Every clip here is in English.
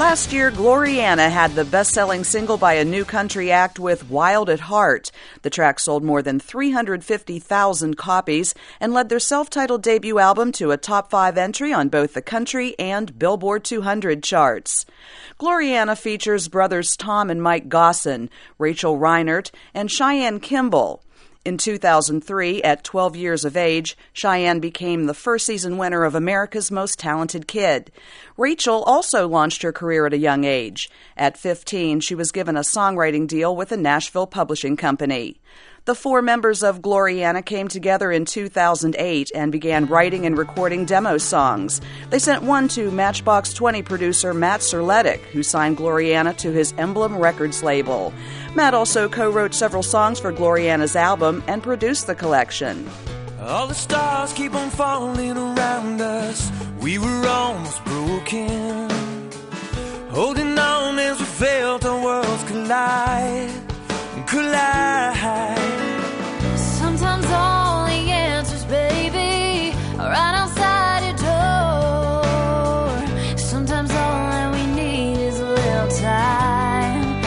Last year, Gloriana had the best-selling single by a new country act with Wild at Heart. The track sold more than 350,000 copies and led their self-titled debut album to a top 5 entry on both the country and Billboard 200 charts. Gloriana features brothers Tom and Mike Gosson, Rachel Reinert, and Cheyenne Kimball. In 2003, at 12 years of age, Cheyenne became the first season winner of America's Most Talented Kid. Rachel also launched her career at a young age. At 15, she was given a songwriting deal with a Nashville publishing company. The 4 members of Gloriana came together in 2008 and began writing and recording demo songs. They sent one to Matchbox 20 producer Matt Serletic, who signed Gloriana to his Emblem Records label. Matt also co-wrote several songs for Gloriana's album and produced the collection. All the stars keep on falling around us. We were almost broken, holding on as we felt our worlds collide. Sometimes all the answers, baby, are right outside your door. Sometimes all that we need is a little time.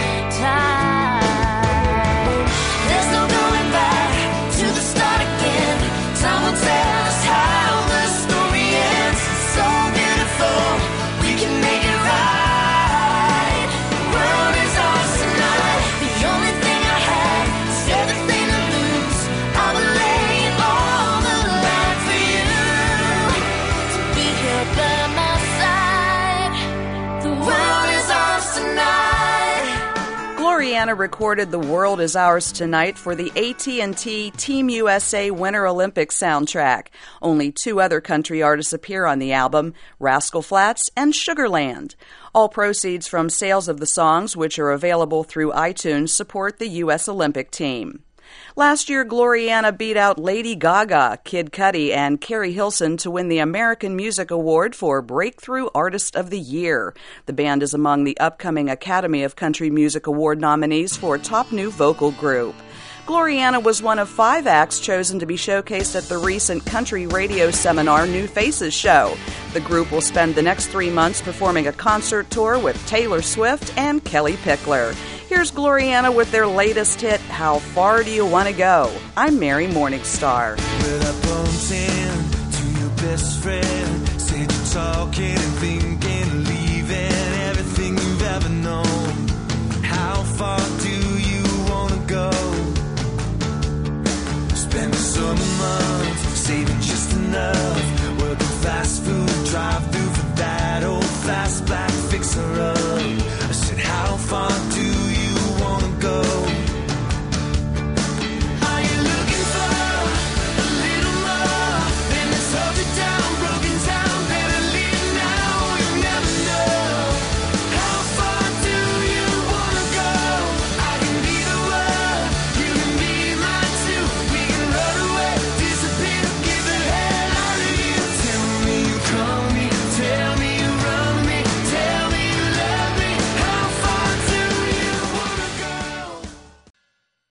There's no going back to the start again. Time will tell us how the story ends. So beautiful, we can make it right. The world is ours tonight. The only thing everything to lose, I will lay it on the line for you, to be here by my side. The world is ours tonight. Gloriana recorded The World Is Ours Tonight for the AT&T Team USA Winter Olympics soundtrack. Only 2 other country artists appear on the album, Rascal Flatts and Sugarland. All proceeds from sales of the songs, which are available through iTunes, support the U.S. Olympic team. Last year, Gloriana beat out Lady Gaga, Kid Cudi, and Carrie Hilson to win the American Music Award for Breakthrough Artist of the Year. The band is among the upcoming Academy of Country Music Award nominees for Top New Vocal Group. Gloriana was one of 5 acts chosen to be showcased at the recent country radio seminar New Faces show. The group will spend the next 3 months performing a concert tour with Taylor Swift and Kelly Pickler. Here's Gloriana with their latest hit, How Far Do You Want to Go? I'm Mary Morningstar. Well, I bumped into your best friend, said you're talking and thinking, leaving everything you've ever known. How far do you want to go? Spend the summer months saving just enough, working fast food drive-through for that old fast black fixer-up.